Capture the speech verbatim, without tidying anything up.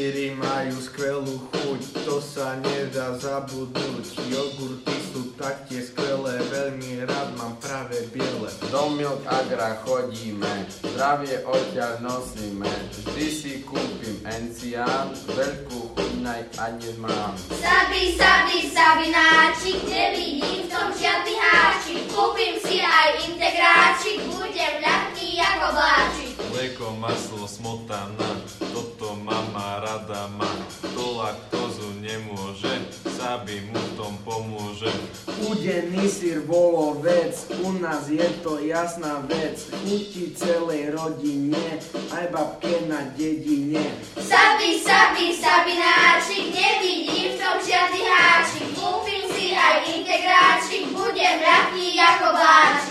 Síry majú skvelú chuť, to sa nedá zabudnúť. Jogurty sú taktiež skvelé, veľmi rád mám práve biele. Do Milk Agra chodíme, zdravie odtiaľ nosíme. Vždy si kúpim encián, veľkú chuť naj ani mám. Sabi, sabi, sabináčik, nevidím v tom žiadny háčik. Kúpim si aj integráčik, budem ľahký ako vláčik. Mlieko, maslo, smotana, toto mama rada má. Kto laktózu nemôže, Sabi mu v tom pomôže. Udený syr bolo vec, u nás je to jasná vec. Chutí celej rodine, aj babke na dedine. Sabi, sabi, sabináčik, nevidím v tom žiadny háčik. Kúpim si aj integráčik, budem ľahký ako vláčik.